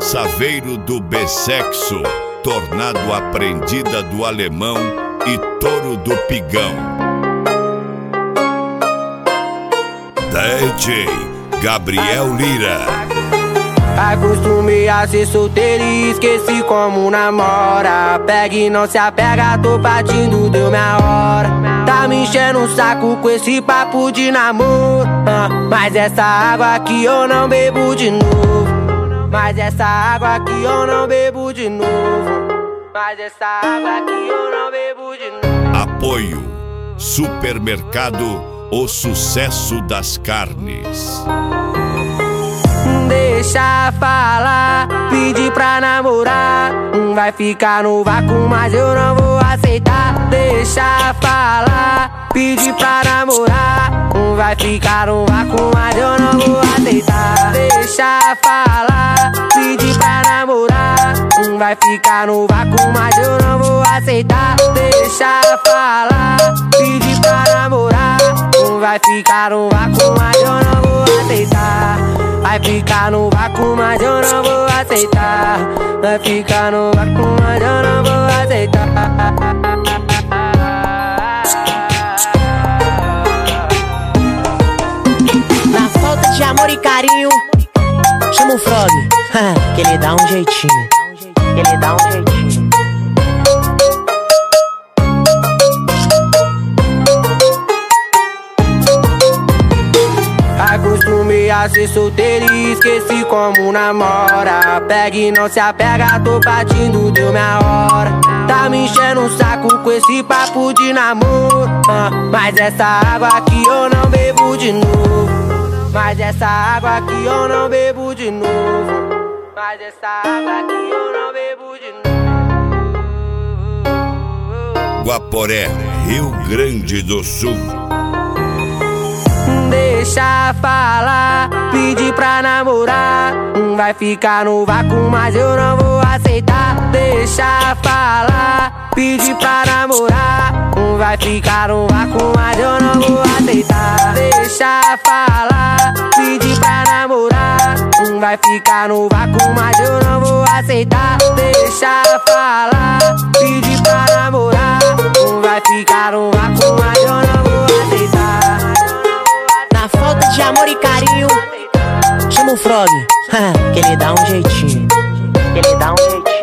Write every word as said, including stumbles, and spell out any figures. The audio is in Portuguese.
Saveiro do Bissexo, tornado aprendida do alemão e touro do pigão. D J Gabriel Lira. Acostumei a ser solteiro e esqueci como namora. Pega e não se apega, tô partindo, deu minha hora. Tá me enchendo o saco com esse papo de namoro, ah, mas essa água aqui eu não bebo de novo. Mas essa água aqui eu não bebo de novo. Mas essa água aqui eu não bebo de novo. Apoio Supermercado O Sucesso das Carnes. Deixa falar, pedir pra namorar. Vai ficar no vácuo, mas eu não vou aceitar. Deixa falar, pedir pra namorar. Vai ficar no vácuo, mas eu não vou aceitar. Deixa falar, pedir pra namorar. Vai ficar no vácuo, mas eu não vou aceitar. Deixa falar, pedir pra namorar. Vai ficar no vácuo, mas eu não vou aceitar. Vai ficar no vácuo, mas eu não vou aceitar. Vai ficar no vácuo, mas eu não vou aceitar. Na falta de amor e carinho, chama o Frog, que ele dá um jeitinho. Que ele dá um jeitinho. Acostumei a ser solteiro e esqueci como namora. Pega e não se apega, tô partindo, deu minha hora. Tá me enchendo o saco com esse papo de namoro, ah, mas essa água aqui eu não bebo de novo. Mas essa água aqui eu não bebo de novo. Mas essa água aqui eu não bebo de novo. Guaporé, Rio Grande do Sul. Deixa falar, pedir pra namorar. Vai ficar no vácuo, mas eu não vou aceitar. Deixa falar, pedir pra namorar. Vai ficar no vácuo, mas eu não vou aceitar. Deixa falar, pedir pra namorar. Vai ficar no vácuo, mas eu não vou aceitar. Deixa falar, pedir pra namorar. Vai ficar no vácuo, mas eu não vou aceitar. Na falta de amor e carinho, chama o Frog, que ele dá um jeitinho. Que ele dá um jeitinho.